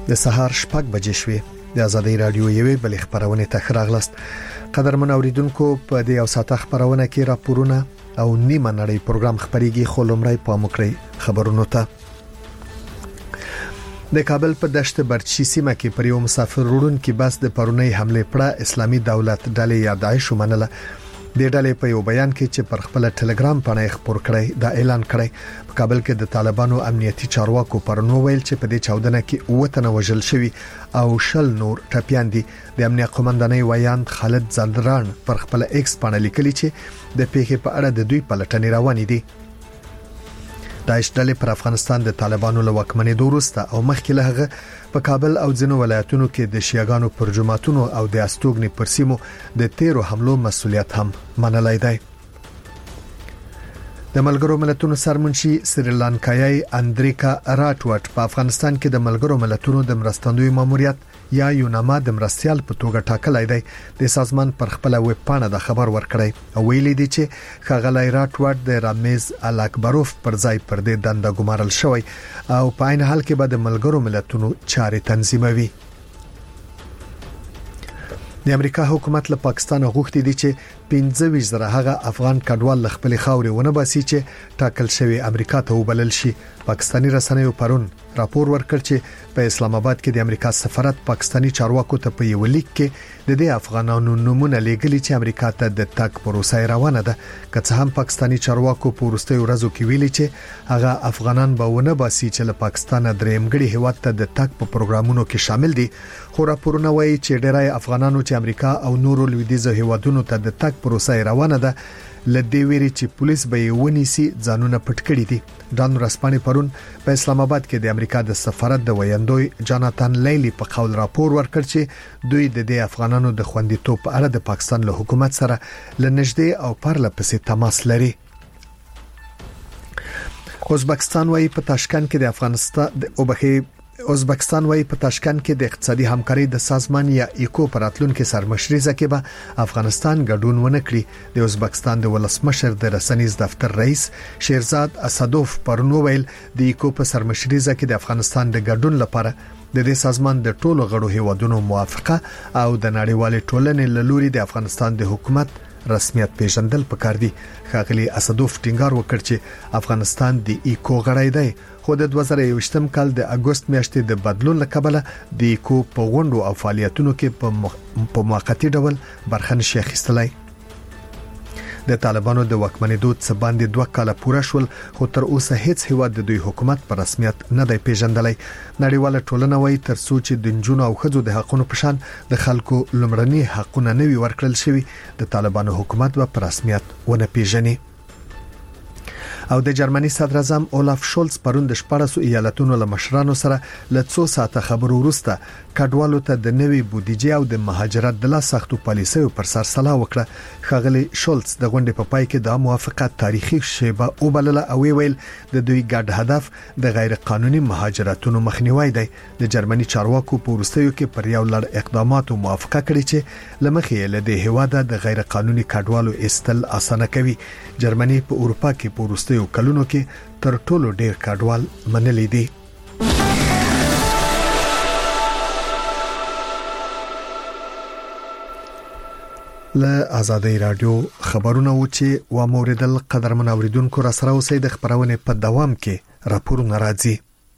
د سهار 6 بجې شوې. د ازادي رادیو یوې بل خبرونه ته راغلاست. قدرمن اوریدونکو په دې او ساته خبرونه کې راپورونه او نیمه نړۍ پروګرام خبريږي خو لمړی پام وکړئ خبرونو ته. د کابل په دشت برچی سیمه کې پر یو مسافر وړونکي بس د پرونی حمله پړه اسلامي دولت ډلې یا داعش ومنله. د ډلې په یو بیان کې چې پر خپل ټلګرام باندې خبر کړی دا اعلان کړی په کابل کې د طالبانو امنیتي چارواکو پرونو ویل چې په دې چاودنه کې وطن وژل شوی او شل نور ټپيان دي. د امنیت قومندانۍ ویان خالد زندران پر خپل ایکس باندې لیکلي چې د پیښې په اړه د دوی پلټنې روانې دي. داعش ډلې پر افغانستان د طالبانو له واکمنۍ وروسته او مخکې له هغه په کابل او ځینو ولایتونو کې د شیعاګانو پر جماعتونو او د استوګنې پر سیمو د تیرو حملو مسؤلیت هم منلای دی. د ملګرو ملتونو سرمنشي سریلانکایي اندریکا راټوټ په افغانستان کې د ملګرو ملتونو د مرستندوی ماموریت یا یوناما د مرستيال په توګه ټاکلای دی. د سازمان پر خپل ویب پاڼه د خبر ورکړی او ویلي دی چې خغلای راټوټ د رامیز الاکبروف پر ځای پر دې دنده ګمارل شوی او په عین حال کې به د ملګرو ملتونو چارې تنظیموي. د امریکا حکومت له پاکستان غوښتي دي چې 15,000 هغه افغان کډوال خپل خاورې ونه باسي چې ټاکل شوی امریکا ته وبلل شي. پاکستانی رسنیو پرون راپور ورکړ چې په اسلام آباد کې د امریکا سفارت پاکستانی چارواکو ته په یو لیک کې د دې افغانانو نمونه لیږلي چې امریکا ته د تګ پروسه روانه ده. که څه هم پاکستانی چارواکو په وروستیو ورځو کې ویلي چې هغه افغانان به ونه باسي چې له پاکستان درېمګړي هیواد ته د تګ په پروګرامونو کې شامل دي. خو راپورونه وایي چې ډېرای افغانانو چې امریکا او نورو لویدیځو هیوادونو ته د تګ پروسه روانه ده لدې ویري چې پولیس به یې ونیسي ځانونه پټ کړی دي. ډان رسپاني پرون په اسلام آباد کې د امریکا د سفارت د ویاندوی جاناتان لیلی په قول راپور ورکړ چې دوی د دې افغانانو د خوندیتوب په اړه د پاکستان له حکومت سره لنږدې او پرله پسې تماس لري. ازبکستان وايي په تاشکند کې د ازبکستان وايي په تاشکند کې د اقتصادي همکاري د سازمان یا ایکو پراتلونکو سرمشريزه کې به افغانستان ګډون ونه کړي. د ازبکستان د ولسمشر د رسنیز دفتر رئیس شیرزاد اسدوف پرونو ویل د ایکو په سرمشريزه کې د افغانستان د ګډون لپاره د دې سازمان د ټولو غړو هیوادونو موافقه او د نړیوال ټولنې له لوري د افغانستان د حکومت رسمیت پیژندل پکار دي. ښاغلي اسدوف ټینګار وکړ چې افغانستان د ایکو غړی دی خو د 2021 کال د اگست میاشتې د بدلون لکبله د ایکو په غونډو او فعالیتونو کې په موقتی ډول برخه نشي اخیستلای. د طالبانو د واکمنېدو څخه باندې 2 کال پوره شول خو تر اوسه هیڅ هیواد د دوی حکومت په رسمیت نه دی پیژندلای. نړیواله ټولنه وايي تر څو چې د جنونو او خځو د حقونو په شان د خلکو لمړني حقونه نه وي ورکړل شوی د طالبانو حکومت په رسمیت ونه پیژني. او د جرمني صدر اعظم اولاف شولز پرون د 14 ایالتونو له مشرانو سره له 2 ساعته خبرو وروسته کډوالو ته د نوي بودیجه او د مهاجرت د لا سختو پالیسیو پر سر سلا وکړه. خغلی شولز د غونډې په پای کې د موافقت تاریخي شیبه او بلله او ویل د دوی ګډ هدف د غیر قانوني مهاجرتونو مخنیوي دی. د جرمني چارواکو په وروستیو کې پر یو لړ اقداماتو موافقه کړې چې لمخې له دې هواده د غیر قانوني کډوالو استل اسانه کوي. جرمني په اروپا کې په وروستیو کلونو کې تر ټولو ډیر کډوال منلي دي. له ازادي رادیو خبرونه و چې و موردل قدرمن اوریدونکو را سره اوسې د خبرونه په دوام کې راپورونه راځي.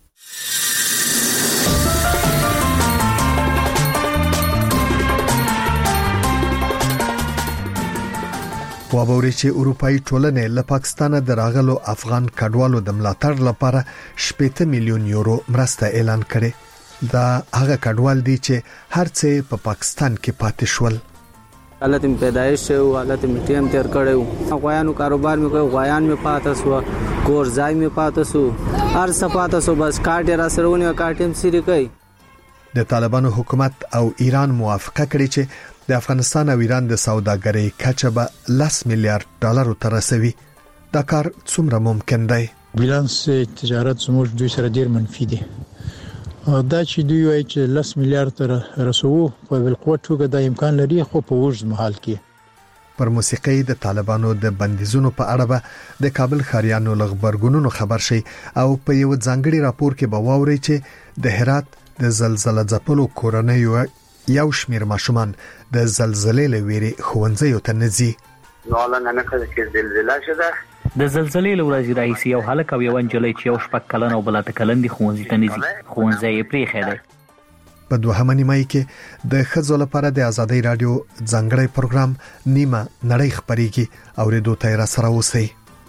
وابوري چې اروپאי ټولنې له پاکستان د راغلو افغان کډوالو د ملاتړ لپاره 80 میلیون یورو مرسته اعلان کړي. دا هغه کډوال دي چې هر څه په پاکستان کې پاتې شول. حالت پیدایش او حالت میټیم تیر کړو. غویانو کاروبار مې کوي، غویان مې پاتې سو، کور ځای مې پاتې سو، هر څه پاتې سو، بس کارت را سرونه کارتم سری کوي. د طالبانو حکومت او ایران موافقه کړې چې د افغانستان او ایران د سوداګرۍ کچه به 10 میلیارډ ډالر ته رسوي. دا کار څومره ممکن دی؟ بیلانس تجارت زموږ دوی سره ډیر منفي دی. دا چې دوی وايي چې 10 میلیارډ ته رسوو په بل قوت دا امکان لري خو په وژد محل کې. پر موسیقي د طالبانو د بندیزونو په اړه به د کابل خاریانو لغبرګونونو خبر شي او په یو ځانګړي راپور کې به واوري چې د هرات د زلزلې ځپلو کورنۍ یو شمیر ماشومان د زلزلې لويري خوندزیو ته نزي. نو نه کله چې زلزلہ شوه د زلزلې لورځي رئیس یو هلک او یو انجلۍ چې یو شپږ کلن او بل 8 کلن دي خوندزي ته نزي. خوندزي پرې خېده. په دوهمه نیمه کې د خځو لپاره د ازادۍ رادیو ځانګړی پروګرام نیمه نړۍ خبريږي او ریډو تیر سره اوسئ.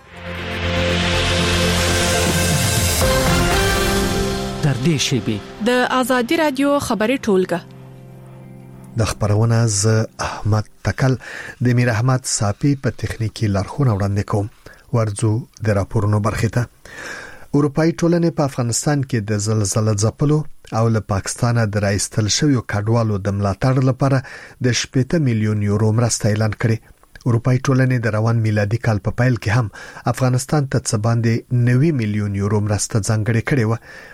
تر دې شیبې د ازادۍ رادیو خبري ټولګه د خبرونه ز احمد تکل د میر احمد صافي په تخنیکی لارښوونه وړاندې کوم. ورځو د راپورونو برخه ته اروپאי ټولنې په افغانستان کې د زلزلې ځپلو او له پاکستان د راایستل شویو کډوالو د ملاتړ لپاره د 80 میلیون یورو مرسته اعلان کړې. اروپאי ټولنې د روان میلادي کال په پیل کې هم افغانستان ته څه باندې 90 میلیون یورو مرسته ځانګړې کړې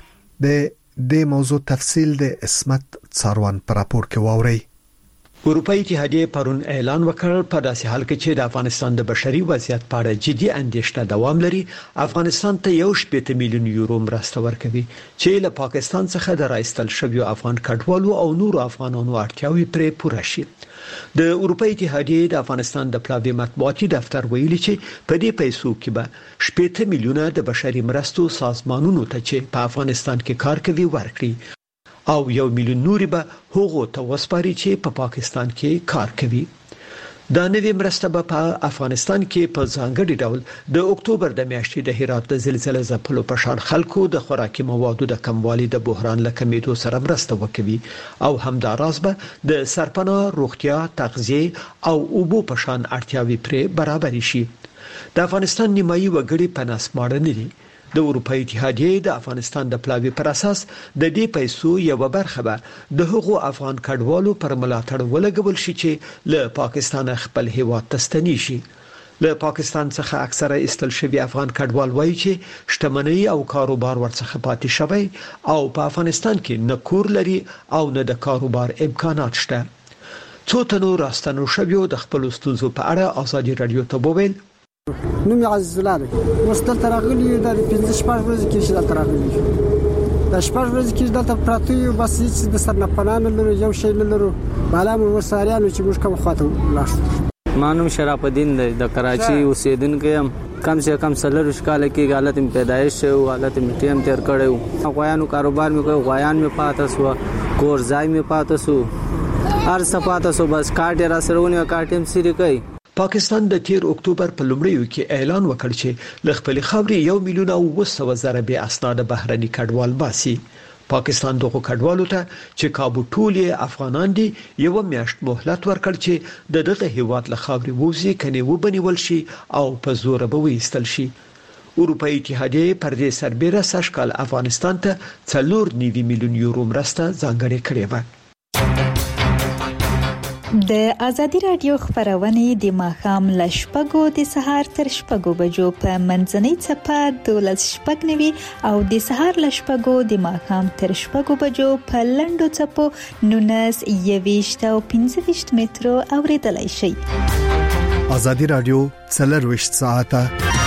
و. د موضوع تفصیل د اسمت څاروان پر راپور کې واوري. اروپאי اتحادیه پرون اعلان وکړ په داسې حال کې چې د افغانستان د بشري وضعیت په اړه جدي اندېښنه دوام لري، افغانستان ته 80 میلیون یورو مرسته ورکوي چې له پاکستان څخه د راایستل شویو افغان کډوالو او نورو افغانانو اړتیاوې پرې پوره شي. د اروپאי اتحادیه د افغانستان د پلاوی مطبوعاتي دفتر ویلي چې په دې پیسو کې به 80 میلیونه د بشري مرستو سازمانونو ته چې په افغانستان کې کار کوي ورکړي او 1 میلیون نوري به هغو ته وسپاري چې په پاکستان کې کار کوي. دا نوې مرسته به په افغانستان کې په ځانګړي ډول د اکتوبر د میاشتې د هرات د زلزلې ځپلو په شان خلکو د خوراکي موادو د کموالي د بحران له کمیدو سره مرسته وکوي او همداراز به د سرپناه، روغتیا، تغذیه او اوبو په شان اړتیاوې پرې برابر شي. د افغانستان نیمایي وګړي په ناسماړه نه دي. د اروپאי اتحادیه د افغانستان د پلاوی پر اساس د دې پیسو یو برخه به د هغو افغان کډوالو پر ملاتړ ولګول شي چې له پاکستان خپل هیواد ته ستنی شي. له پاکستان څخه اکثره استل شوی افغان کډوال وایي چې شتمنۍ او کاروبار ورڅخه پاتې شوی او په افغانستان کې نه کور لري او نه د کاروبار امکانات شته. څو تنو راستنو شویو د خپل ستونزو په اړه ازادي رادیو ته وویل. نوم عزیز الله دی. مستل ترغلی د 15 شپږ ورځې کې چې ترغلی د شپږ ورځې کې دلته پراته یو بس چې د سرنپنان لرو یو شی لرو بالا مو ورساریانو چې موږ کوم خاطر لاړ. مانو شرف الدین دی د کراچي اوسیدونکو يم. کم سے کم سلر شکاله کې حالت پیدایش او حالت میټیم تیر کړو. غویانو کاروبار مې کوي، غویان مې پاتې سو، کور ځای مې پاتې سو، هر صفاته سو بس کاټ را سرونه کاټم سری کوي. پاکستان د 13 اکتوبر په لومړیو کې اعلان وکړ چې ل خپل خاورې 1 میلیون او 200,000 به اسناد بهرني کډوال باسي. پاکستان دغه کډوالو ته چې کابو ټولې افغانان دي یو میاشت مهلت ورکړ چې دغه هیواد له خاورې ووزي کني وبنول شي او په زور به وېستل شي. اروپאי اتحادیه پر دې سربېره سشکال افغانستان ته 4.9 میلیون یورو مرسته ځانګړې کړې و. د ازادي رادیو خبرونه د ماښام ل شپږو د سهار تر شپږو بجو په منځنۍ چپه 12:09 او د سهار ل شپږو د ماښام تر شپږو بجو په لندو چپو 19:20 او 15 مترو اوریدلای شي. ازادي رادیو 24 ساعته.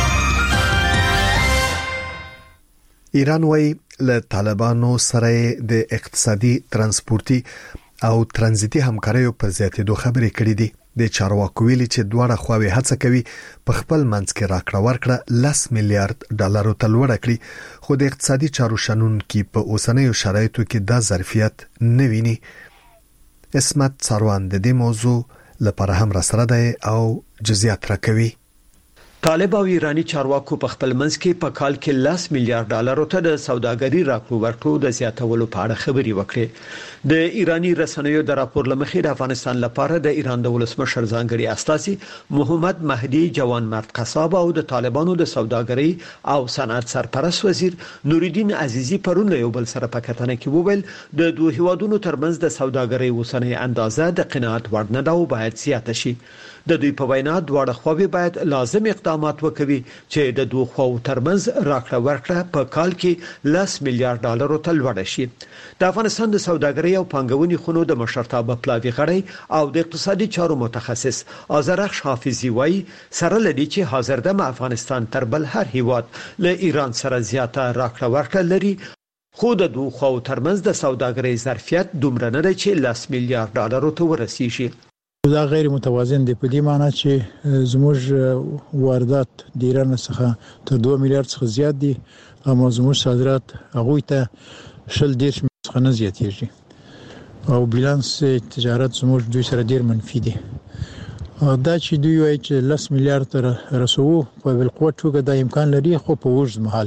ایران وای له طالبانو سره د اقتصادي ترانسپورتي او ترانزیتي همکاریو پر زیاتېدو خبرې کړې دي. د چارواکو ویلي چې دواړه خواوې هڅه کوي په خپل منځ کې راکړه ورکړه 10 میلیارډ ډالر ته لوړ کړي، خو د اقتصادي چارو شنونکو په اوسنیو شرایطو کې دا ظرفیت نه ویني. اسمت څاروان د دې موضوع لپاره هم را سره دی او جزئیات راکوي. طالب او ایرانی چارواکو په خپل منځ کې په کال کې 10 میلیارډ ډالر ته د سوداګرۍ راکړو ورکړو د زیاتولو په اړه خبري وکړې. د ایرانی رسنیو د راپور لمخې د افغانستان لپاره د ایران د ولسمشر ځانګړي استازي محمد مهدي جوان مرد قصاب او د طالبانو د سوداګرۍ او صنعت سرپرست وزیر نوردین عزیزی پرون له یو بل سره په کتنه کې وویل د دوه هیوادونو ترمنځ د سوداګرۍ اوسنۍ اندازه د قناعت وړ نه ده او باید زیاته شي. د دوی په وینا دواړه خواوې باید لازم اقدامات وکړي چې د دوه خواو ترمنځ راکړه ورکړه په کال کې 10 میلیارډ ډالر ته لوړ شي. د افغانستان د سوداګرۍ او پانګونې خونو د مشرتابه پلاوی غړی او د اقتصادي چارو متخصص آذرخش حافظي وایي سره لدی چې حاضر د افغانستان تر بل هر هیواد له ایران سره زیاته راکړه ورکړه لري خو د دوه خواو ترمنځ د سوداګرۍ ظرفیت دومره نه دی چې 10 میلیارډ ډالرو ته ورسیږي. دا غیر متوازن دی په دې معنی چې زموږ واردات د ایران څخه تر 2 میلیارډ څخه زیات دي او زموږ صادرات هغه ته 10 څخه نه زیاتېږي او بیلانس تجارت زموږ دوی سره ډیر منفي دي. دا چې دوی وايي چې 10 میلیارډ ته رسوو په بالقوه توګه د امکان لري خو په اوږد مهال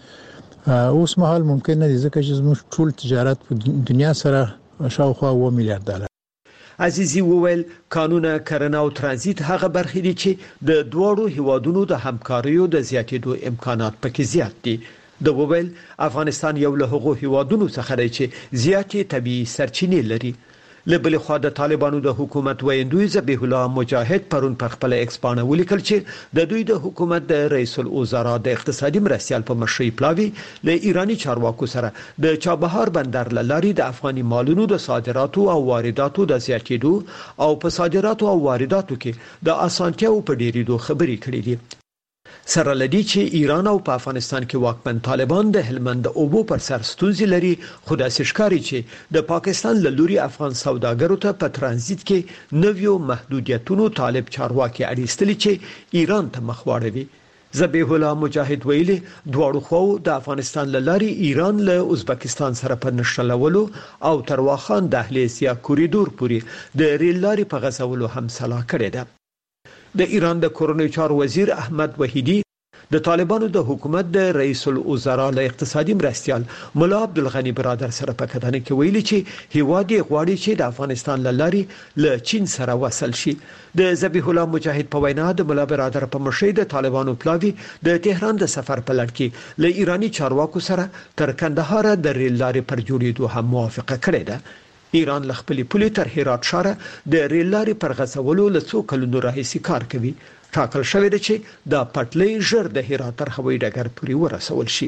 کې اوس مهال ممکن نه دي ځکه چې زموږ ټول تجارت په دنیا سره شاوخوا 1 میلیارډ ډالر. عزیزی وویل قانون کرنه او ترانزیت هغه برخې دي چې د دوړو هیوادونو د همکاریو د زیاتېدو امکانات پکې زیات دي. د وویل افغانستان یو له هغو هیوادونو څخه دی چې زیاتې طبیعي سرچینې لري. له بل خوا د طالبانو د حکومت ویندوی ذبیح الله مجاهد پرون په خپل ایکس باندې ولیکل چې د دوی د حکومت د رئیس الوزرا د اقتصادي مرستيال په مشرۍ پلاوی له ایرانی چارواکو سره د چابهار بندر لاري د افغاني مالونو د صادراتو او وارداتو د زیاتېدو او په صادراتو او وارداتو کې د اسانتیاو په ډیریدو خبرې کړې دي. سره لدی چې ایران او په افغانستان کې واکمن طالبان د هلمند اوبو پر سر ستونزې لري خو د ښکاری چې د پاکستان له لوري افغان سوداګرو ته په ترانزیت کې نویو محدودیتونو طالب چارواکي اړیستلي چې ایران ته مخ واړوي. ذبیح الله مجاهد ویلي دواړو خواو د افغانستان له لارې ایران له ازبکستان سره په نښلولو او تر واخان دهلیز یا کوریدور پورې د ریل لارې په غځولو هم سلا کړې ده. د ایران د کورنۍ چارو وزیر احمد وحیدی د طالبانو د حکومت د رئیس الوزرا له اقتصادي مرستيال مولا عبدالغنی برادر سره په کتنه کې ویلي چې هیواد غواړي چې د افغانستان له لارې له چین سره وصل شي. د ذبیح الله مجاهد په وینا د مولا برادر په مشرۍ د طالبانو پلاوی د تهران د سفر په لړ کې له ایرانی چارواکو سره تر کندهار د ریل لارې پر جوړېدو هم موافقه کړې ده. ایران له خپلې پولې تر هرات ښار د ریل لارې پر غځولو له څو کلونو راهیسې کار کوي. ټاکل شوی دی چې دا پټلۍ ژر د هرات تر هوایي ډګر پورې ورسول شي.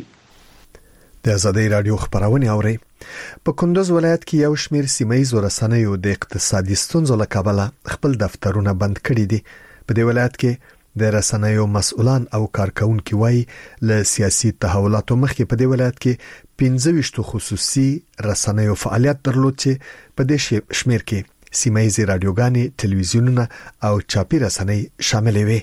د آزادۍ رادیو خبرونه اوري. په کندوز ولایت کې یو شمېر سیمایي رسنیو د اقتصادي ستونزو له کبله خپل دفترونه بند کړي دي. په دې ولایت کې د رسنیو مسؤلان او کارکونکو وایي له سیاسي تحولاتو مخکې په دې ولایت کې 15 خصوصي رسنیو فعالیت درلود چې په دې شمېر کې سیمایي رادیوګانې، ټلویزیونونه او چاپی رسنۍ شامل وي.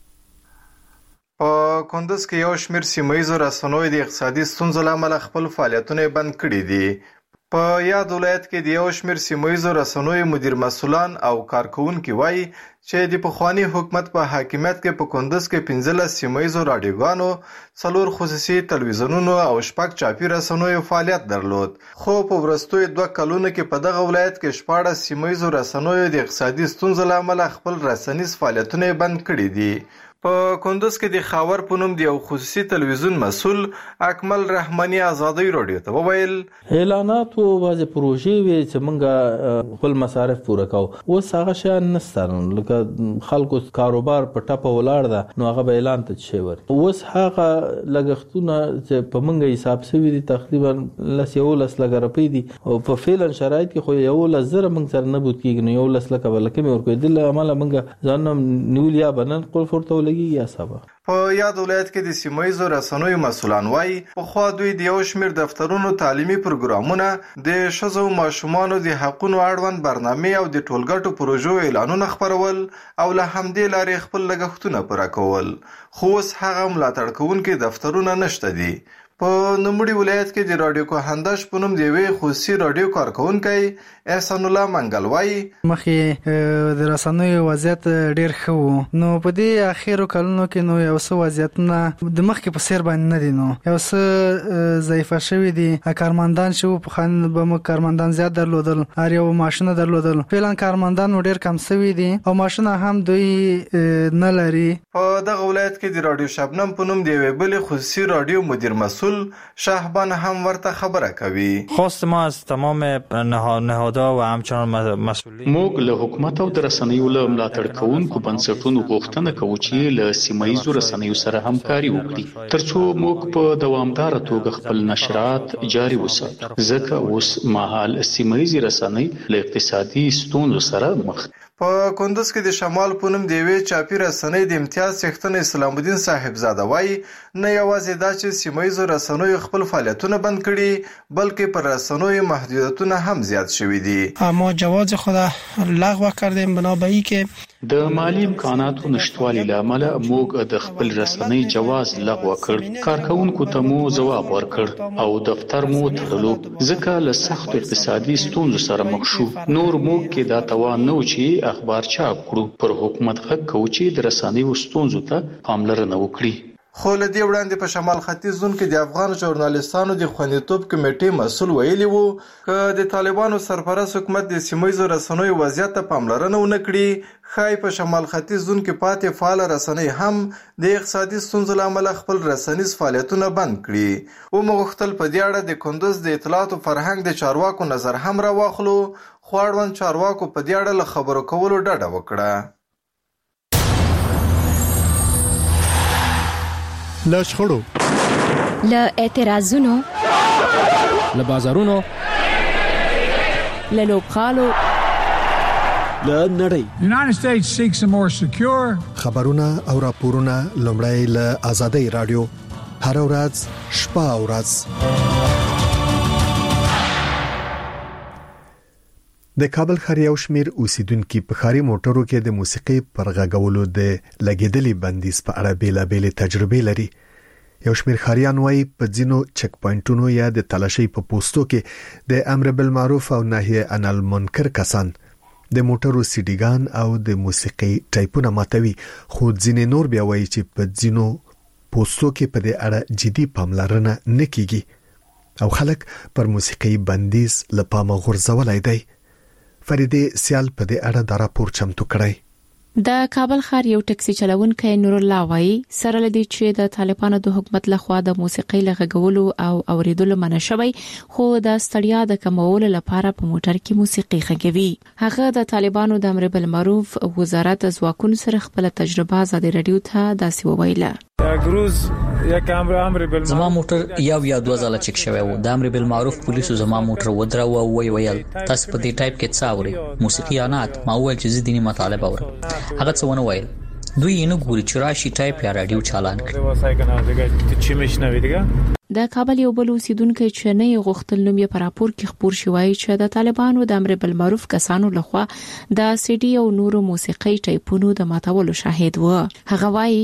په کندوز کې یو شمېر سیمایي رسنیو د اقتصادي ستونزو لامل خپل فعالیتونه بند کړي دي. په یاد ولایت کې د یو شمېر سیمایي رسنیو مدیر مسؤلان او کارکونکو وایي چې د پخوانی حکومت په حاکمیت کې په کندوز کې 15 سیمایي رادیوګانو، 4 خصوصي تلویزیونونو او 6 چاپی رسنیو فعالیت درلود. خو په ورستوي 2 کلونو کې په دغه ولایت کې 14 سیمایي رسنیو د اقتصادي ستونزو لامل خپل رسنیز فعالیتونه بند کړي دي. په کندوز کې د خاور په نوم د یو خصوصي تلویزیون مسؤل اکمل رحماني آزادۍ رادیو ته وویل اعلانات او بعض پروژې وی چې موږ خپل مصارف پوره کوو. اوس هغه شان نشته، لکه خلکو کاروبار په ټاپه ولاړ ده نو هغه به اعلان ته شي ور. اوس هغه لګښتونه چې په موږ حساب شوی دي تقریبا 110 لک روپۍ دي او په فعلا شرایط کې خو 11000 موږ سره نه بوت کېږي. نو 110 لک ولکه مې ورکوي د عمله موږ ځانم نیول یا بنن قول فرته یا سبا. په یاد ولایت کې د سیمایي رسنیو مسؤلان وایي په خوا دوی د یو شمېر دفترونو تعلیمي پروګرامونه، د ښځو ماشومانو د حقوقو اړوند برنامې او د ټولګټو پروژو اعلانونه خپرول او له همدې لارې خپل لګښتونه پوره کول. خو اوس هغه ملاتړ کوونکي دفترونه نشته دي. په نوموړي ولایت کې د رادیو کوهندش په نوم د یوې خصوصي رادیو کارکونکی احسان الله منګل وایي مخکې د رسنیو وضعیت ډیر ښه و، نو په دې اخیرو کلونو کې نو یو څه وضعیتونه د مخکې په سیر باندې نه دي، نو یو څه ضعیفه شوي دي. کارمندان شو په خان به مو کارمندان زیات درلودل، هر یو ماشینه درلودل. فعلا کارمندان ډیر کم شوي دي او ماشینه هم دوی نه لري. په دغه ولایت کې د رادیو شبنم په نوم د یوې بلې خصوصي رادیو مدیر مسؤل شهبان هم ورته خبره کوي. خواست ما از تمام نهادها و همچنان مسئولین موږ له حکومت او د رسنیو له ملاتړ کوونکو بنسټونو غوښتنه کوو چې له سیمایي رسنیو سره همکاري وکړي ترڅو موږ په دوامداره توګه خپل نشرات جاري وساتو، ځکه اوس مهال سیمایي رسنۍ له اقتصادي ستونزو سره مخ. په کندوز کې د شمال په نوم د یوې چاپی رسنۍ د امتیاز څښتن اسلام الدین صاحب زاده وایي نه یوازې دا چې سیمایي رسنیو خپل فعالیتونه بند کړي بلکې پر رسنیو محدودیتونه هم زیات شوي دي. ما جواز خود لغو کردیم بنابراین که د مالی امکاناتو نشټوالي لامل موږ د خپل رسنۍ جواز لغوه کړ. کارکونکو ته مو ځواب ورکړ او دفتر مو تړلو ځکه له سخت اقتصادي ستونزو سره مخ شو. نور موږ کې دا توان نه و چې اخبار چاپ کړو. پر حکومت غږ کوو چې د رسنیو ستونزو ته پاملرنه وکړي. خو له دې وړاندې په شمال ختیځ زون کې د افغان ژورنالیستانو د خوندیتوب کمیټې مسؤل ویلي وو چې د طالبانو سرپرست حکومت د سیمایي رسنیو وضعیت ته پاملرنه ونه کړي. خای په شمال ختیځ زون کې پاتې فعال رسنۍ هم د اقتصادي ستونزو لامل خپل رسنیز فعالیتونه بند کړي. او مغختل په دې اړه د کندوز د اطلاعات او فرهنګ د چارواکو نظر هم راواخلو. خو اړوند چارواکو په دې اړه له خبرو کولو ډډه وکړه. له شخړو، له اعتراضونو، له بازارونو، له لوبغالو، له نړۍ. United States seeks a more secure. خبرونه او راپورونه لومړی له آزادۍ رادیو هر ورځ شپه او ورځ. د کابل ښار یو شمیر اوسیدونکو په ښاري موټرو کې د موسیقي پر غږولو د لګیدلې بندیز په اړه بیلابېلې تجربې لري. یو شمیر ښاریان وايي په ځینو چک پوینټونو یا د تلاشۍ په پوسټو کې د امر بالمعروف او نهي عن المنکر کسان د موټرو سیډیګان او د موسیقي ټایپونه ماتوي. خو ځینې نور بیا وايي چې په ځینو پوسټو کې په دې اړه جدي پاملرنه نه کیږي او خلک پر موسیقي بندیز لپاره غورځولای دی. فریدې سیال په دې اړه د راپور چمتو کړی. د کابل ښار یو ټکسي چلوونکی نور الله وایي سره لدی چې د طالبانو د حکومت لخوا د موسیقي لغږولو او اوریدلو منع شوی خو د ستړیا د کمولو لپاره په موټر کې موسیقي غږوي. هغه د طالبانو د امر بالمعروف وزارت ځواکونو سره خپل تجربه ازادي رادیو ته داسې وویله. زما موټر یا دوه ځله چک شوی و. د امر بالمعروف پولیسو زما موټر ودراو او ویل تاسو په دې ټایپ کې څه اوري موسیقي انات. ما وویل چې زه دیني مطالب اورم. هغه څه ونه ویل. دوی یې نه ګوري چې راشي ټایپ یا رادیو چالان کړي. د کابل یو بل اوسیدونکو چې نه یې غوښتل نوم یې پر راپور کې خبر شوی چې د طالبانو د امر بالمعروف کسانو لخوا د سی ډي او نورو موسیقي ټایپونو د ماتولو شاهد و. هغه وایي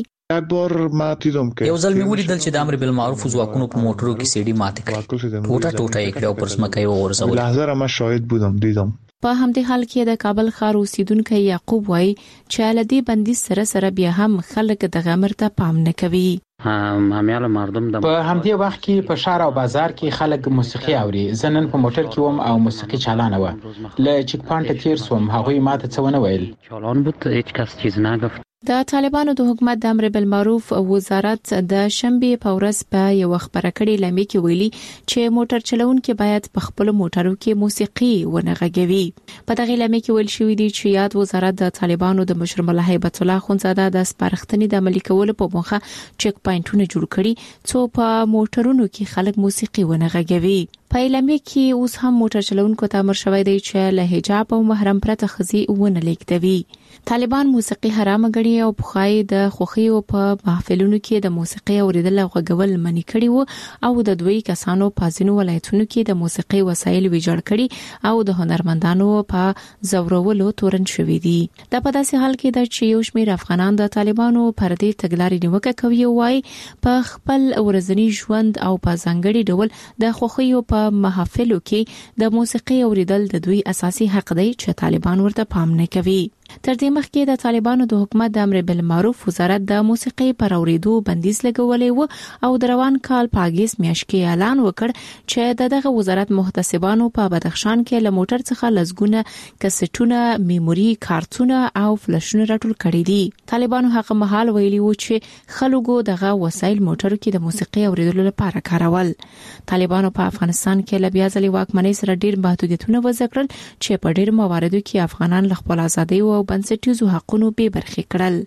یو ځل مې ولیدل چې د امر بالمعروف ځواکونو په موټرو کې سی ډي مات کړي. ټوټه یې کړو او پر ځمکه یې ورځول. لحظه ما شاهد بودم دیدم. په همدې حال کې د کابل ښار اوسیدونکو یعقوب وایي چې لدی بندیز سره بیا هم خلک د غمر ته پام نه کوي. همیاله مردم په همدې وخت کې په شهر او بازار کې خلک موسیقي اوري. زه نن په موټر کې وم او موسیقي چالانه و. له چک پوینټ تیر سوم. هغوی ماته څه ونه ویل. چالان بود هیچ کس چیز نگفت. د طالبانو د حکومت د امر بالمعروف وزارت د شنبه په ورځ په یو خبره کړي لمې کې ویلي چې موټر چلونکي باید په خپل موټرو کې موسیقي ونه غږوي. په دغه لمې کې ویل شوی دی چې یاد وزارت د طالبانو د مشر مولا هیبت الله خونزاده د سپارښتنې د عملي کولو په موخه چک پوینټونه جوړ کړي څو په موټرونو کې خلک موسیقي ونه غږوي. په اعلامیه کې اوس هم موټر چلونکو ته امر شوی دی چې له حجاب او محرم پرته خزي ونه لیکدوي. طالبان موسیقي حرام ګڼي او بخای د خوخي او په محفلونو کې د موسیقي اوریدل او غږول منی کړي وو او د دوی کسانو په ځینو ولایتونو کې د موسیقي وسایل ویجاړ کړي او د هنرمندانو په زورولو تورن شوې دي. دا په داسې حال کې د چې یو شمېر افغانان د طالبانو پر دې تګلارې نیوکه کوي او وايي په خپل ورځنی ژوند او په ځانګړي ډول د خوخي او په محافلو کې د موسیقي اوریدل د دوی اساسي حق دی چې طالبان ورته پام نه کوي. تر دې مخکې د طالبانو د حکومت د امر بالمعروف وزارت د موسیقي پر اوریدو بندیز لګولې و او د روان کال په اگست میاشت کې اعلان وکړ چې دغه وزارت محتسبانو په بدخشان کې له موټر څخه لزګونه کسټونه میموري کارتونه او فلشونه راټول کړي دي. طالبانو هغه مهال ویلي و چې خلکو دغه وسایل موټر کې د موسیقي اوریدلو لپاره کارول. طالبانو په افغانستان کې له بیا ځلې واکمنۍ سره ډیر محدودیتونه وضع کړل چې په ډیر مواردو کې افغانان له خپل ازادۍ او بنسټیزو حقونو بې برخې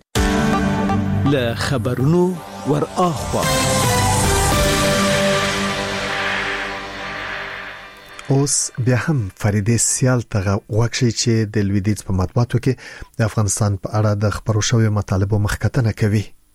کړل. له خبرونو ور اخوا اوس بیا هم فریدې سیال ته وکړي چې د لویدیځ په مطبوعاتو کې د افغانستان په اړه د خبرو شوی مطالبه مخکتنه کوي.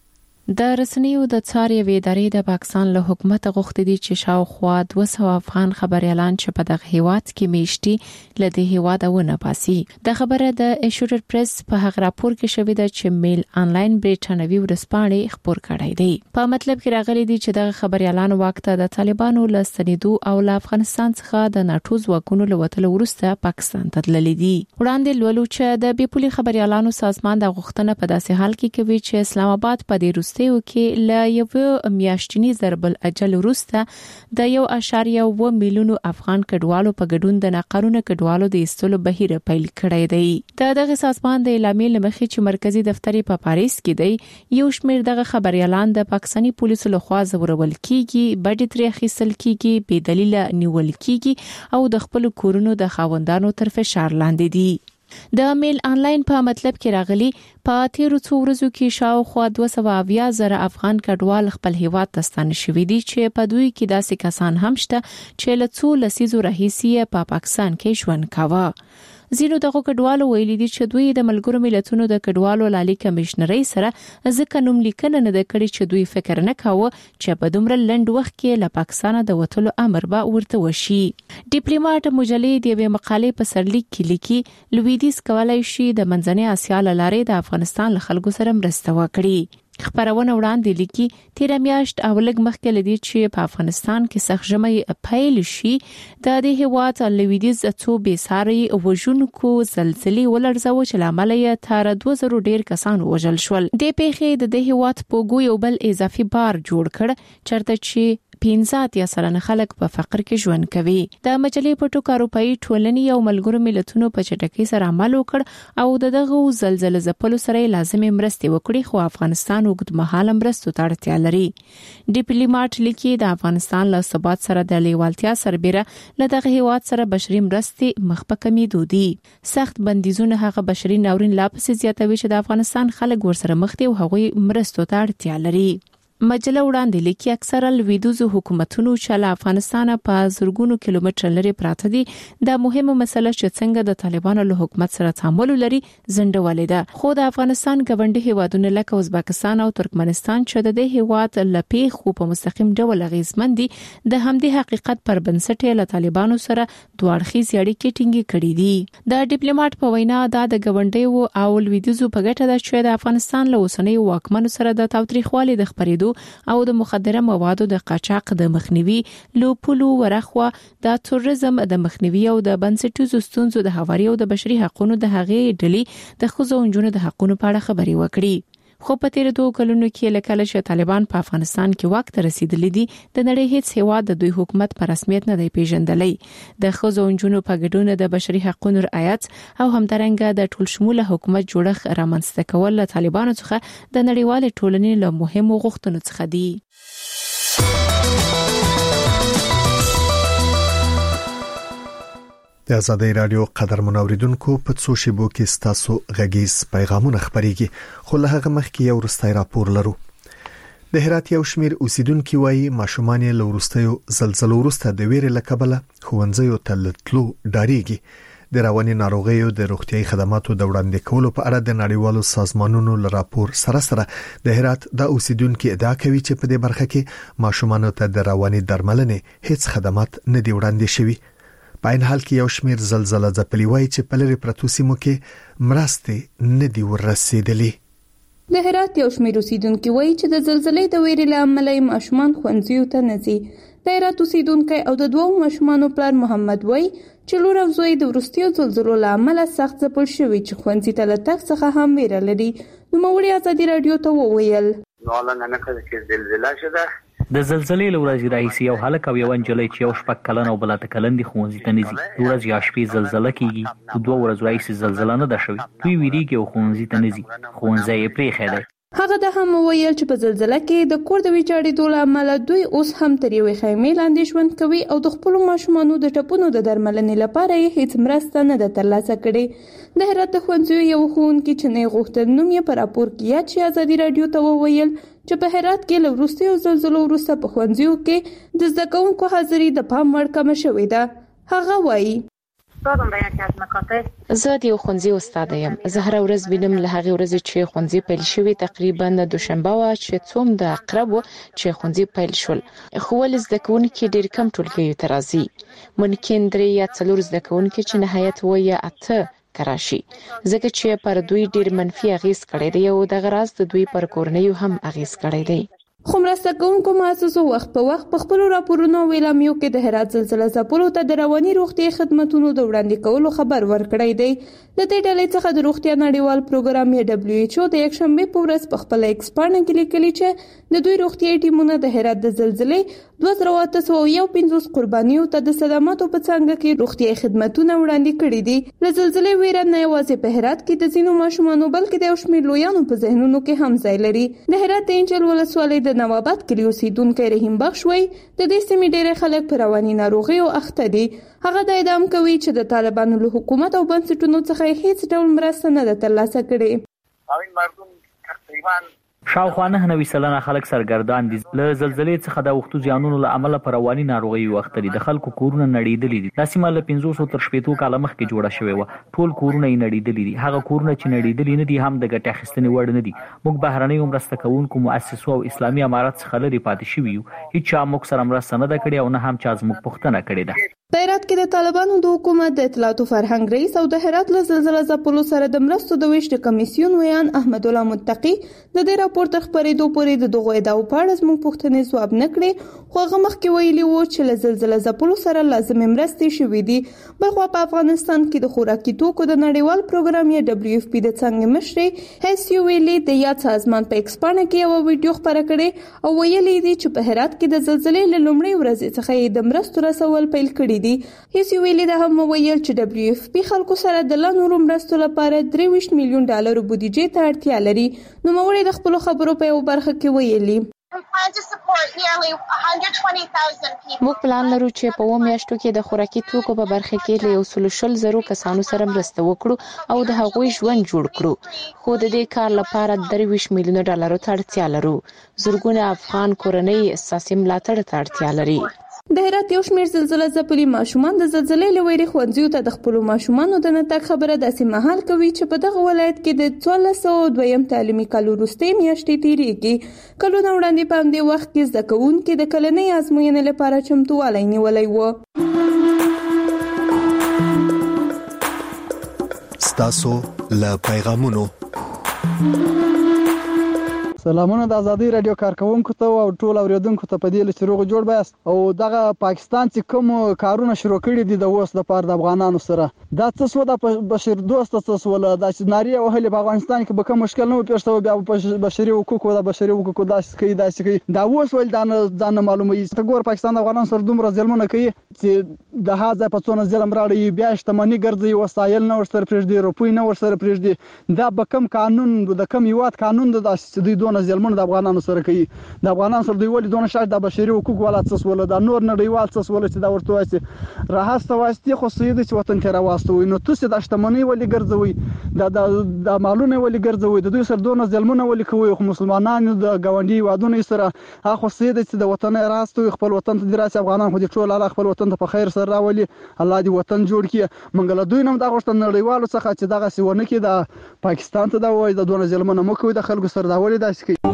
د رسنیو د څار یوې ادارې د پاکستان له حکومت غوښتي دي چې شاوخوا 200 افغان خبريالان چې په دغه هیواد کې میشتي له دې هیواد ونه باسي. د خبره د ایشورډ پریس په هغه راپور کې شوې ده چې میل انلاین بریټانوي ورسپانې خبر کړی دی. په مطلب کې راغلي دي چې دغه خبريالان وخت د طالبانو له ستنېدو او له افغانستان څخه د ناتو ځواکونو له وتلو وروسته پاکستان ته تللي دي. وړاندې لولو چې د بیپولي خبريالانو سازمان د غوښتنه په داسې حال کې کوي چې اسلام آباد په دې کې له یو میاشتنی ضرب الاجل وروسته د 1.1 میلیون افغان کډوالو په ګډون د ناقانونه کډوالو د ایستلو بهیر پیل کړی دی. دغه سازمان د اعلامیې لمخې چې مرکزی دفتر په پاریس کې دی یو شمېر دغه خبريالان د پاکستاني پولیسو لخوا زورول کیږي، بډې ترې اخیستل کیږي، بې دلیل نیول کیږي او د خپل کورونو د خاوندانو تر فشار لاندې دي. د میل انلاین په مطلب کې راغلي په تیرو څو ورځو کې شاوخوا 220,000 افغان کډوال خپل هیواد ته ستانه شوي دي چې په دوی کې داسې کسان هم شته چې له څو لسیزو راهیسې په پاکستان کې ژوند کاوه. زینو دغه کډوالو ویلي دي چې دوی د ملګرو ملتونو د کډوالو لالي کمشنري سره ځکه نوم لیکنه نه کړي چې دوی فکر نه کاوه چې په دومره لنډ وخت کې له پاکستان د وټلو امر به ورته وشي. ډیپلوماټ مجلې د یوې مقالې په سرلیک کې لیکي لویدیز کولای شي د منځنۍ اسیا لارې د افغانستان له خلکو سره مرسته وکړي. خبرونه وړاندې لیکي تیر میاشت او لږ مخکې لدی چې په افغانستان کې سخت ژمي پیل شي د دې هیواد لویدیز څو بیساري وژونکو زلزلې ولړزاو چې لامل یې تر 2000 ډیر کسان وژل شول. د پیښې د دې هیواد په ګوي او بل اضافي بار جوړ کړ چرته چې 15 سلنه خلک په فقر کې ژوند کوي. د مجلې په ټوکا اروپאי ټولنې او ملګرو ملتونو په چټکۍ سره عمل وکړ او دغه زلزلې ځپلو سره لازمي مرستې وکړي خو افغانستان اوږدمهاله مرستو ته اړتیا لري. ډیپلوماټ لیکي د افغانستان له ثبات سره د لیوالتیا سربېره له دغه هیواد سره بشري مرستې مخ په کمیدو دي. سخت بندیزونه هغه بشري ناورین لا پسې زیاتوي چې د افغانستان خلک ورسره مخ دي او هغوی مرستو ته اړتیا لري. مجله وړاندې لیکي اکثره لویدیځو حکومتونو چې له افغانستان په زرګونو کیلومتر لري پراته دي د مهمه مسله چې څنګه د طالبانو له حکومت سره تعامل لري زندولې ده. خو د افغانستان ګاونډي هیوادونه لکه ازبکستان او ترکمنستان چې د دې هیواد لپیخ خو په مستقیم ډول غیزمن دي د همدې حقیقت پر بنسټ له طالبانو سره دوړخیز اړیکې ټینګې کړې دي. د ډیپلوماټ په وینا د ګاونډي او لویدیځو په ګټه ده چې د افغانستان له اوسنۍ واکمنو سره د تاوتریخوالي د خبرېدو او د مخدره موادو د قاچاق د مخنیوي لوپلو ورخوا د تروریزم د مخنیوي او د بنسټیزو ستونزو د هواري او د بشري حقوقو د هغې ډلې د ښځو او نجونو د حقوقو په اړه خبري وکړي. خو په تیر 2 کلونو کې لکه چې طالبان په افغانستان کې واک ته رسیدلي دي د نړۍ هیڅ هیواد د دوی حکومت په رسمیت نه دی پیژندلی. د ښځو او نجونو په ګډون د بشري حقوقو رعایت او همدارنګه د ټول شموله حکومت جوړښت رامنځته کول له طالبانو څخه د نړیوال ټولنې له مهمو غوښتنو څخه دي. د آزادۍ رادیو قدرمن اوریدونکو په څو شیبو کې ستاسو غږیز پیغامونه خبريږي خو له هغه مخکې یو وروستی راپور لرو. د هرات یو شمیر اوسیدونکو وایي ماشومان له وروستیو زلزلو وروسته د ویرې له کبله ښوونځیو ته تللو ډاریږي. د رواني ناروغیو د روغتيایي خدماتو د وړاندې کولو په اړه د نړیوالو سازمانونو له راپور سره د هرات د اوسیدونکو ادعا کوي چې په دې برخه کې ماشومان ته د رواني درملنې هیڅ خدمات نه دی وړاندې شوی. په این حال کې یو شمیر زلزلہ ځپلي وایي چې په لری پرتو سیمو کې مرستې نه دی ورسېدلې. د هرات یو شمیر اوسیدونکو وایي چې د زلزلې د ویرې له امله ماشومان ښوونځیو ته نه ځي. د هرات اوسیدونکو او د دوه ماشومانو پلار محمد وایي چې لور او زوی د وروستیو زلزلو له امله سخت ځپل شوي چې ښوونځي ته له تګ څخه هم ویره لري. نوموړي ازادي رادیو ته وویل نو نه کړي چې زلزلہ شوه د زلزلې له ورځې راهیسې یو هلک او یو نجلۍ چې یو شپږ کلن او بل اته کلن دي ښوونځي ته نه ځي. د ورځې یا شپې زلزله کېږي، 2 ورځې راهیسې زلزله نه ده شوې. دوی ویریږي او ښوونځي ته نه ځي. ښوونځی یې پرېښی دی. هغه د هم ویل چې په زلزلہ کې د کور د ویجاړېدو له امله دوی اوس هم تر یوې خیمې لاندې ژوند کوي او د خپلو ماشومانو د ټپونو د درملنې لپاره یې هیڅ مرسته نه ده ترلاسه کړې. د هرات د ښوونځیو یو ښوونکي چې نه غوښتل نوم یې په راپور کې یاد شي ازادي رادیو ته وویل چې په هرات کې له وروستیو زلزلو وروسته په ښوونځیو کې د زده کوونکو حاضري د پام وړ کمه شوې ده. هغه وایي زه د یو ښوونځي استاد یم. زه هر ورځ وینم له هغه ورځې چې ښوونځي پیل شوی تقریبا دوشنبه وا چې څوم د اقرب چې ښوونځي پیل شول. خو ول زده کوونکي ډیر کم ټولګي ته راځي. ممکن 3 یا 4 زده کوونکي چې نهایت و یا 8 کراشي. ځکه چې پر دوی ډیر منفي اغیز کړی دی او د غراز د دوی پر کورنۍ هم اغیز کړی دی. خو مرسته کوونکو مؤسسو وخت په وخت په خپل راپورونو ویلامیو کې د هرات زلزلې ځپلو ته د رواني روغتي خدماتو د وړاندې کولو خبر ورکړی دی. د دې ډلې څخه د روغتیا نړیوال پروګرام WHO د یکشنبه په ورځ په خپل ایکس باندې کې لیکلي چې د دوی روغتي ټیمونه د هرات د زلزلې 2815 قربانیو ته د صدماتو په څنګه کې روغتي خدماتونه وړاندې کړي دي. د زلزلې ویره نه یوازې په هرات کې د ځینو ماشومانو بلکې د شمېر لویانو په ذهنونو کې هم ځای لري. د هرات د انجل ولسوالۍ د نواباد کلی اوسیدونکو رحیم بخش وایي د دې سیمې ډېر خلک په رواني ناروغیو اخته دي. هغه د ادعام کوي چې د طالبانو له حکومت او بنسټونو څخه هیڅ ډول مرسته نه ده ترلاسه کړې. شاوخوا 99% خلک سرګردان دي. له زلزلې څخه د وختو زیانونو له امله پر رواني ناروغي وخت دي. د خلکو کورونه نړیدلې دي. د سیمه له 500 تر 70 کال مخکې جوړه شوې و. ټول کورونه یې نړیدلې دي. هغه کورونه چې نړیدلې نه دي هم د ګټې اخیستنې وړ نه دي. موږ بهرنۍ مرسته کوونکو مؤسسو او اسلامي امارات څخه لري پاتې شوي یو. هیڅ چا موږ سره مرسته نه ده کړې او نه هم چا زموږ پوښتنه کړې ده. په هرات کې د طالبانو د حکومت د اطلاعات او فرهنګ رئیس او د هرات له زلزلې ځپلو سره د مرستو د ویش د کمیسیون ویان احمد الله متقی د دې راپور تر خبرېدو پورې د دغه ادعاو په اړه زموږ پوښتنې ځواب نه کړې. خو هغه مخکې ویلي وو چې له زلزلې ځپلو سره لازمې مرستې شوې دي. بلخوا په افغانستان کې د خوراکي توکو د نړیوال پروګرام WFP د څنګه مشري هیڅ ویلي د یاد سازمان په ایکسپانه کې یو ویډیو خبره کړې او ویلي دي چې په هرات کې د زلزلې له لومړۍ ورځې څخه د مرستو رسول پیل کړي دي. هیڅ ویلي ده هم ویل چې WFP خلکو سره د لنورو مرستو لپاره 23 میلیون ډالر بودیجې ته اړتیا لري. نو موري د خپل خبرو په یو برخه کې ویلي موږ پلان لرو چې په 2 میاشتو کې د خوراکي توکو په برخه کې له 120,000 کسانو سره مرسته وکړو او د هغوی ژوند جوړ کړو. خو د دې کار لپاره 23 میلیون ډالر ته اړتیا لرو. زرګونه افغان کورنۍ اساسي ملاتړ ته اړتیا لري. د هرات یو شمېر زلزلې ځپلي ماشومان د زلزلې له ویرې ښوونځیو ته د خپلو ماشومانو د نه تګ خبره داسې مهال کوي چې په دغه ولایت کې د 1402 تعلیمي کال وروستۍ میاشتې تېرېږي. کلونه وړاندې په همدې وخت کې زده کوونکي د کلنۍ ازموینې لپاره چمتووالی نیولی و. ستاسو له پیغامونو سلامونه د ازادي رادیو کارکونکو ته او ټول اوریدونکو ته په دې لچ روغ جوړ بیاست او دغه پاکستان چې کوم کارونه شروع کړي دي د اوس د پاره د افغانانو سره دا څه سو د بشر دوست څه سو له د ناری او هلي په افغانستان کې به کوم مشکل نه پیښ شوی بیا په بشري حقوقو د بشري حقوقو داسې کوي دا اوس ول ځان معلومه ته ګور پاکستان د افغانانو سره دومره ظلمونه کوي چې د هاذا په څونه ظلم راړي بیا شتمنۍ ګرځي وسایل نه ورسره پرېږدي روپۍ نه ورسره پرېږدي دا به کوم قانون د کوم یوات قانون د دوی ظلمونه د افغانانو سره کوي د افغانانو سره دوی ولې دونه شاید د بشري حقوق ولا څه ولا د نور نړیوال څه ولا چې دا ورته وایي راهسته واسطي خو سید چې وطن کې راوستوي نو تاسو د شتمنۍ ولې ګرځوي د مالونه ولې ګرځوي د دوی سره دونه ظلمونه ولې کوي خو مسلمانانو د گاونډي وادونه سره هغه سید چې د وطن راستوي خپل وطن ته دراسه افغانان خو د ټول الله خپل وطن ته په خیر سره راولي الله دې وطن جوړ کړي منګل دوی نم دا غوښتنه نړیوالو څخه چې دغه سونه کې د پاکستان ته دا وایي د دونه ظلمونه مو کوي د خلکو سره دا ولې داسې کوي.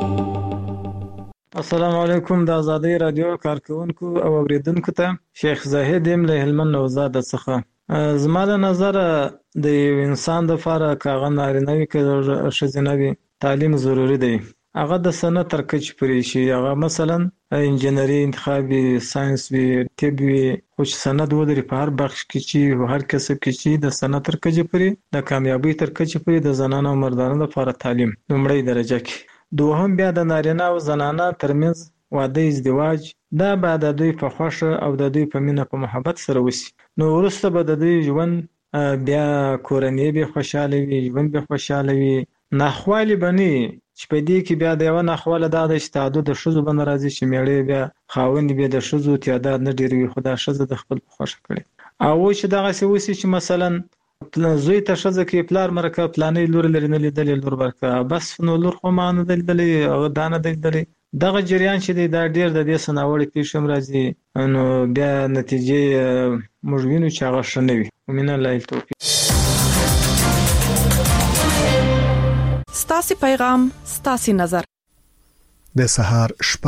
السلام علیکم د ازادي رادیو کارکونکو او اوریدونکو ته شیخ زاهد یم له هلمند نوزاد څخه. زما له نظر د انسان د لپاره کاغه نارینوي کې ښځینوي تعلیم ضروری دی. هغه د سنت تر کچ پرې شي هغه مثلا انجینری انتخابي ساينس وی طب وی خو سند ودري په هر بخش کې چې هر کسب کې چې د سنت تر کچ پرې د کامیابی تر کچ پرې د زنانو او مردانو لپاره تعلیم لومړی درجه کې. دوهم بیا د نارینه او زنانه ترمنځ واده ازدواج دا بعد د دوی په خوښه او د دوی په مینه په محبت سره وسی نو وروسته به د دوی ژوند بیا کورنۍ به خوشاله وي ژوند به خوشاله وي ناخوالي بني چې په دې کې بیا د یو ناخواله د تعدد د شذو بن راځي چې میړې بیا خاوند به د شذو تعداد نه ډیروي خدا شذ د خپل خوښه کړي او چې دغه څه وسی چې مثلا زوی ته شذ کې پلار مرکه پلانې لور لري نه لیدلې لور ورکه بس نو لور خو مان نه لیدلې او دانه لیدلې دغه جریان چې دا ډیر د دې سناوړي پیښم راځي نو بیا نتیجې موږ وینو چې هغه شنوي ومن الله التوفیق. ستاسو پیغام ستاسو نظر د سهار